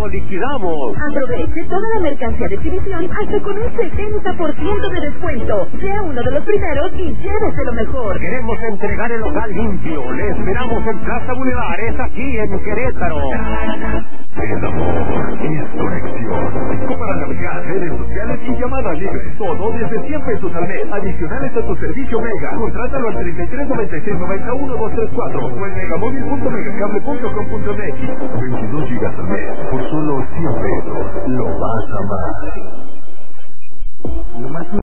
lo liquidamos. Aproveche toda la mercancía de exhibición hasta con un 70% de descuento. Sea uno de los primeros y llévese lo mejor. Queremos entregar el local limpio. Le esperamos en Plaza Boulevard, es aquí en Querétaro. El amor es conexión. Para navegar, redes sociales y llamadas libres. Todo desde 100 pesos al mes. Adicionales a tu servicio Mega. Contrátalo al 33 96 91 234 o en megamóvil.megacable.com.mx. 22 gigas al mes por solo 100 pesos. Lo vas a amar.